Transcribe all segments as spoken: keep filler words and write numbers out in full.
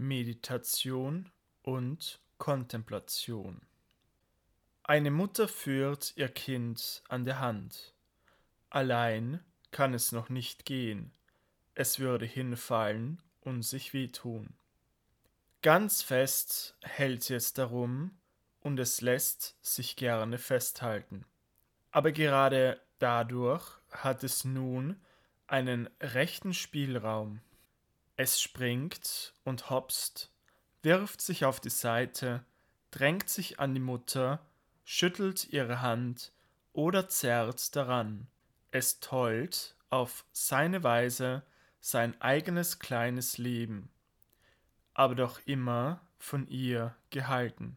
Meditation und Kontemplation. Eine Mutter führt ihr Kind an der Hand. Allein kann es noch nicht gehen, es würde hinfallen und sich wehtun. Ganz fest hält sie es darum und es lässt sich gerne festhalten. Aber gerade dadurch hat es nun einen rechten Spielraum. Es springt und hopst, wirft sich auf die Seite, drängt sich an die Mutter, schüttelt ihre Hand oder zerrt daran. Es tollt auf seine Weise sein eigenes kleines Leben, aber doch immer von ihr gehalten.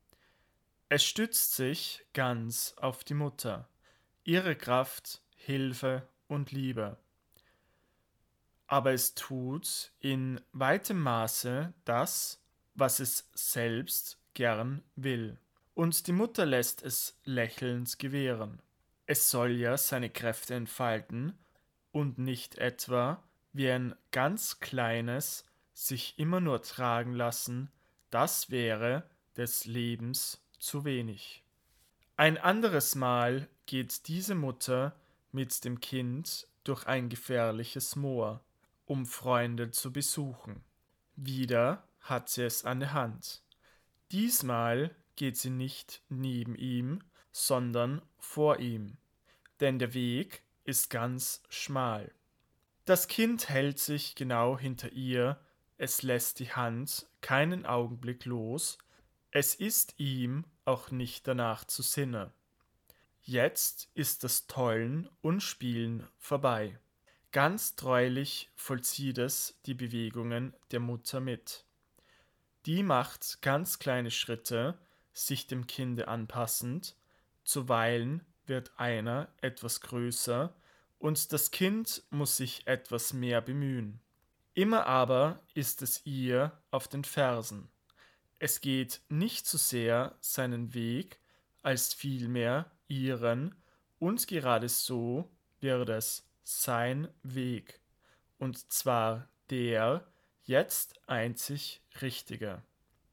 Es stützt sich ganz auf die Mutter, ihre Kraft, Hilfe und Liebe. Aber es tut in weitem Maße das, was es selbst gern will. Und die Mutter lässt es lächelnd gewähren. Es soll ja seine Kräfte entfalten und nicht etwa wie ein ganz kleines sich immer nur tragen lassen, das wäre des Lebens zu wenig. Ein anderes Mal geht diese Mutter mit dem Kind durch ein gefährliches Moor, um Freunde zu besuchen. Wieder hat sie es an der Hand. Diesmal geht sie nicht neben ihm, sondern vor ihm, denn der Weg ist ganz schmal. Das Kind hält sich genau hinter ihr, es lässt die Hand keinen Augenblick los, es ist ihm auch nicht danach zu Sinne. Jetzt ist das Tollen und Spielen vorbei. Ganz treulich vollzieht es die Bewegungen der Mutter mit. Die macht ganz kleine Schritte, sich dem Kinde anpassend, zuweilen wird einer etwas größer und das Kind muss sich etwas mehr bemühen. Immer aber ist es ihr auf den Fersen. Es geht nicht so sehr seinen Weg, als vielmehr ihren, und gerade so wird es sein Weg, und zwar der jetzt einzig richtige.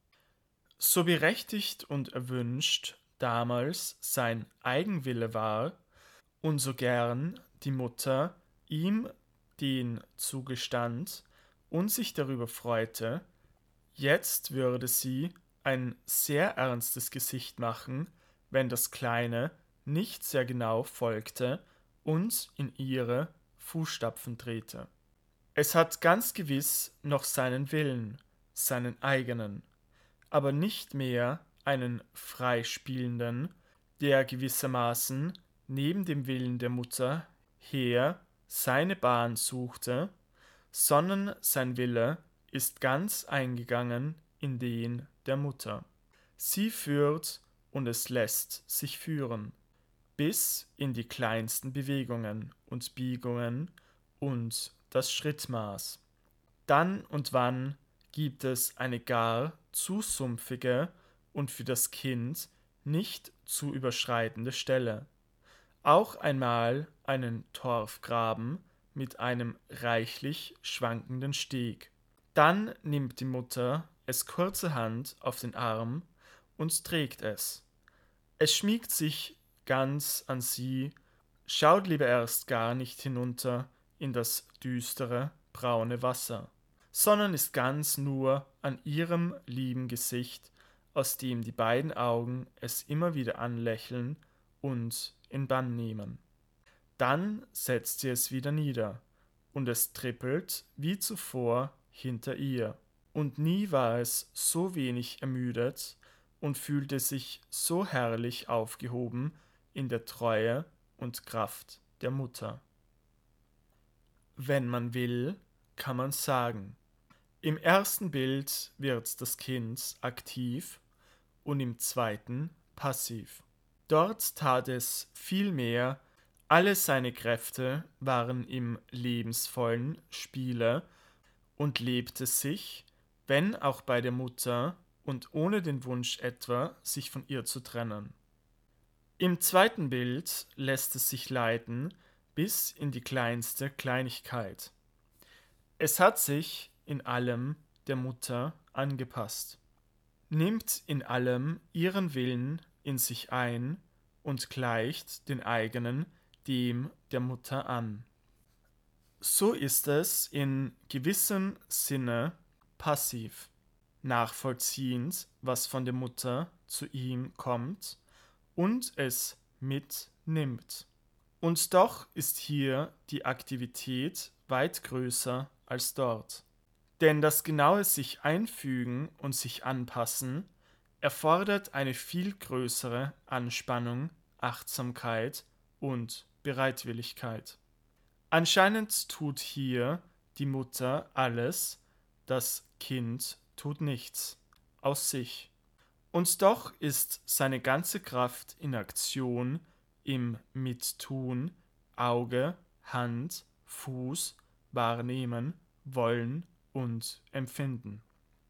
So berechtigt und erwünscht damals sein Eigenwille war, und so gern die Mutter ihm den zugestand und sich darüber freute, jetzt würde sie ein sehr ernstes Gesicht machen, wenn das Kleine nicht sehr genau folgte und in ihre Fußstapfen trete. Es hat ganz gewiss noch seinen Willen, seinen eigenen, aber nicht mehr einen freispielenden, der gewissermaßen neben dem Willen der Mutter her seine Bahn suchte, sondern sein Wille ist ganz eingegangen in den der Mutter. Sie führt und es lässt sich führen, bis in die kleinsten Bewegungen und Biegungen und das Schrittmaß. Dann und wann gibt es eine gar zu sumpfige und für das Kind nicht zu überschreitende Stelle. Auch einmal einen Torfgraben mit einem reichlich schwankenden Steg. Dann nimmt die Mutter es kurzerhand auf den Arm und trägt es. Es schmiegt sich ganz an sie, schaut lieber erst gar nicht hinunter in das düstere, braune Wasser, sondern ist ganz nur an ihrem lieben Gesicht, aus dem die beiden Augen es immer wieder anlächeln und in Bann nehmen. Dann setzt sie es wieder nieder, und es trippelt wie zuvor hinter ihr. Und nie war es so wenig ermüdet und fühlte sich so herrlich aufgehoben in der Treue und Kraft der Mutter. Wenn man will, kann man sagen. Im ersten Bild wird das Kind aktiv und im zweiten passiv. Dort tat es vielmehr, alle seine Kräfte waren im lebensvollen Spiele und lebte sich, wenn auch bei der Mutter und ohne den Wunsch etwa, sich von ihr zu trennen. Im zweiten Bild lässt es sich leiten bis in die kleinste Kleinigkeit. Es hat sich in allem der Mutter angepasst, nimmt in allem ihren Willen in sich ein und gleicht den eigenen dem der Mutter an. So ist es in gewissem Sinne passiv, nachvollziehend, was von der Mutter zu ihm kommt und es mitnimmt. Und doch ist hier die Aktivität weit größer als dort. Denn das genaue sich einfügen und sich anpassen erfordert eine viel größere Anspannung, Achtsamkeit und Bereitwilligkeit. Anscheinend tut hier die Mutter alles, das Kind tut nichts aus sich. Und doch ist seine ganze Kraft in Aktion, im Mittun, Auge, Hand, Fuß, Wahrnehmen, Wollen und Empfinden.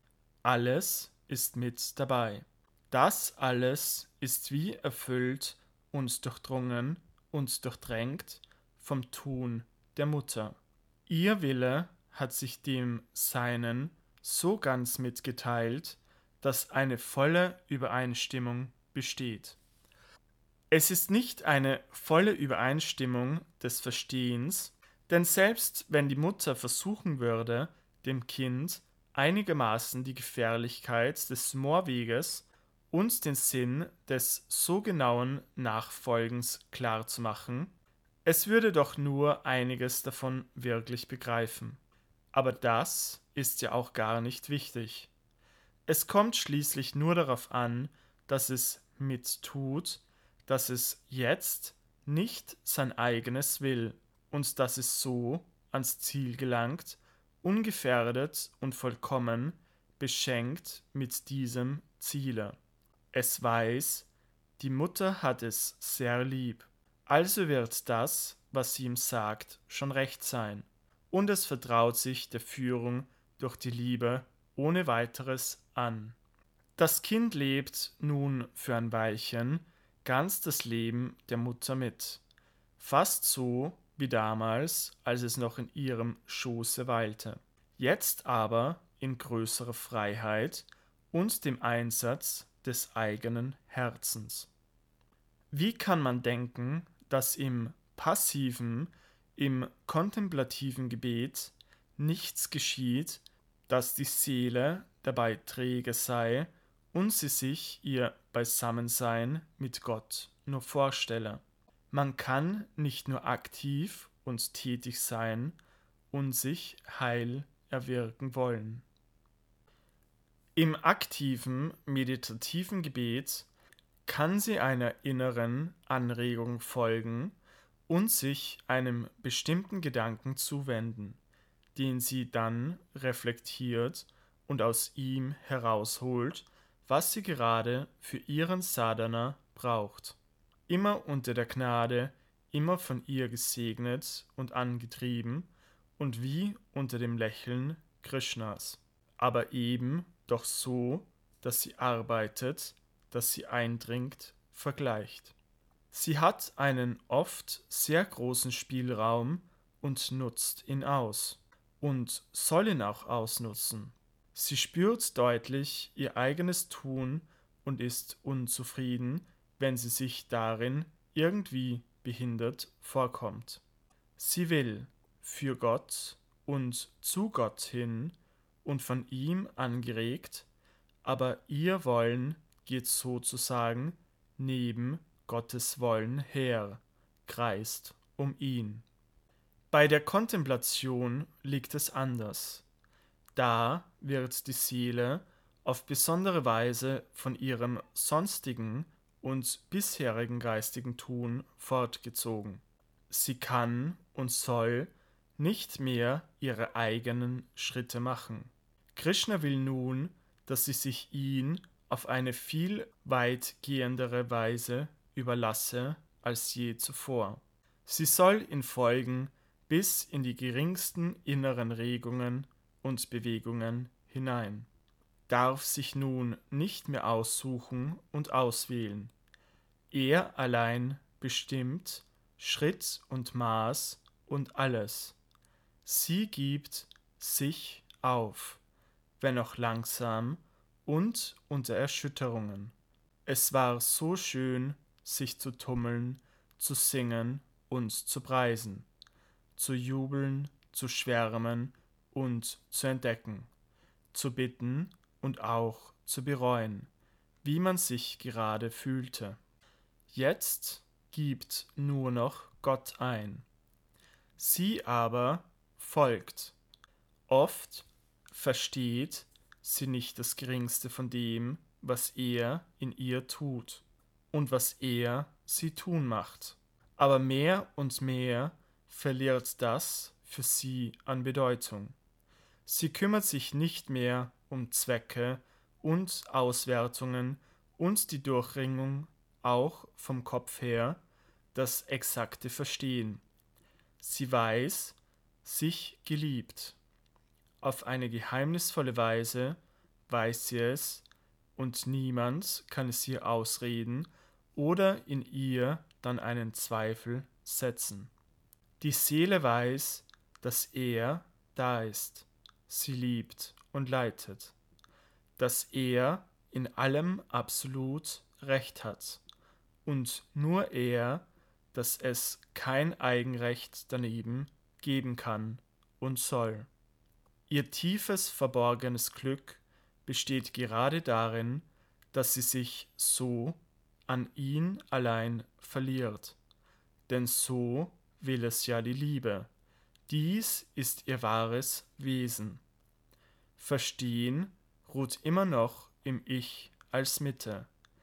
Alles ist mit dabei. Das alles ist wie erfüllt und durchdrungen und durchdrängt vom Tun der Mutter. Ihr Wille hat sich dem Seinen so ganz mitgeteilt, dass eine volle Übereinstimmung besteht. Es ist nicht eine volle Übereinstimmung des Verstehens, denn selbst wenn die Mutter versuchen würde, dem Kind einigermaßen die Gefährlichkeit des Moorweges und den Sinn des so genauen Nachfolgens klarzumachen, es würde doch nur einiges davon wirklich begreifen. Aber das ist ja auch gar nicht wichtig. Es kommt schließlich nur darauf an, dass es mittut, dass es jetzt nicht sein eigenes will und dass es so ans Ziel gelangt, ungefährdet und vollkommen beschenkt mit diesem Ziele. Es weiß, die Mutter hat es sehr lieb, also wird das, was sie ihm sagt, schon recht sein, und es vertraut sich der Führung durch die Liebe ohne weiteres an. Das Kind lebt nun für ein Weilchen ganz das Leben der Mutter mit, fast so wie damals, als es noch in ihrem Schoße weilte. Jetzt aber in größerer Freiheit und dem Einsatz des eigenen Herzens. Wie kann man denken, dass im passiven, im kontemplativen Gebet nichts geschieht, dass die Seele dabei träge sei und sie sich ihr Beisammensein mit Gott nur vorstelle? Man kann nicht nur aktiv und tätig sein und sich Heil erwirken wollen. Im aktiven, meditativen Gebet kann sie einer inneren Anregung folgen und sich einem bestimmten Gedanken zuwenden, den sie dann reflektiert und aus ihm herausholt, was sie gerade für ihren Sadhana braucht. Immer unter der Gnade, immer von ihr gesegnet und angetrieben und wie unter dem Lächeln Krishnas, aber eben doch so, dass sie arbeitet, dass sie eindringt, vergleicht. Sie hat einen oft sehr großen Spielraum und nutzt ihn aus und soll ihn auch ausnutzen. Sie spürt deutlich ihr eigenes Tun und ist unzufrieden, wenn sie sich darin irgendwie behindert vorkommt. Sie will für Gott und zu Gott hin und von ihm angeregt, aber ihr Wollen geht sozusagen neben Gottes Wollen her, kreist um ihn. Bei der Kontemplation liegt es anders. Da wird die Seele auf besondere Weise von ihrem sonstigen und bisherigen geistigen Tun fortgezogen. Sie kann und soll nicht mehr ihre eigenen Schritte machen. Krishna will nun, dass sie sich ihn auf eine viel weitgehendere Weise überlasse als je zuvor. Sie soll ihn folgen bis in die geringsten inneren Regungen und Bewegungen hinein, darf sich nun nicht mehr aussuchen und auswählen. Er allein bestimmt Schritt und Maß und alles. Sie gibt sich auf, wenn auch langsam und unter Erschütterungen. Es war so schön, sich zu tummeln, zu singen und zu preisen, zu jubeln, zu schwärmen und zu entdecken, zu bitten und auch zu bereuen, wie man sich gerade fühlte. Jetzt gibt nur noch Gott ein. Sie aber folgt. Oft versteht sie nicht das Geringste von dem, was er in ihr tut und was er sie tun macht. Aber mehr und mehr verliert das für sie an Bedeutung. Sie kümmert sich nicht mehr um Zwecke und Auswertungen und die Durchringung auch vom Kopf her, das exakte Verstehen. Sie weiß, sich geliebt. Auf eine geheimnisvolle Weise weiß sie es, und niemand kann es ihr ausreden oder in ihr dann einen Zweifel setzen. Die Seele weiß, dass er da ist, sie liebt und leitet, dass er in allem absolut Recht hat und nur er, dass es kein Eigenrecht daneben geben kann und soll. Ihr tiefes verborgenes Glück besteht gerade darin, dass sie sich so an ihn allein verliert. Denn so will es ja die Liebe. Dies ist ihr wahres Wesen. Verstehen ruht immer noch im Ich als Mitte.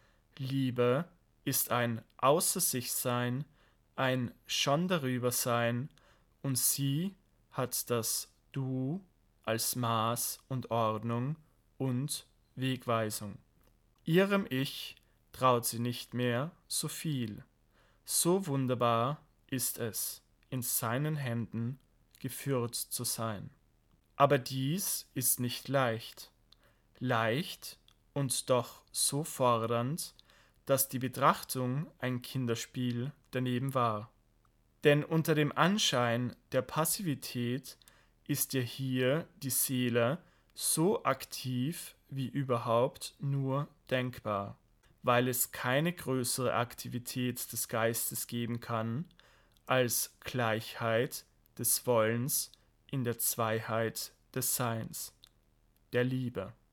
Liebe ist ein Außer sich Sein, ein schon darüber Sein, und sie hat das Du als Maß und Ordnung und Wegweisung. Ihrem Ich traut sie nicht mehr so viel. So wunderbar ist es, in seinen Händen geführt zu sein. Aber dies ist nicht leicht. Leicht und doch so fordernd, dass die Betrachtung ein Kinderspiel daneben war. Denn unter dem Anschein der Passivität ist ja hier die Seele so aktiv wie überhaupt nur denkbar, weil es keine größere Aktivität des Geistes geben kann als Gleichheit des Wollens in der Zweiheit des Seins, der Liebe.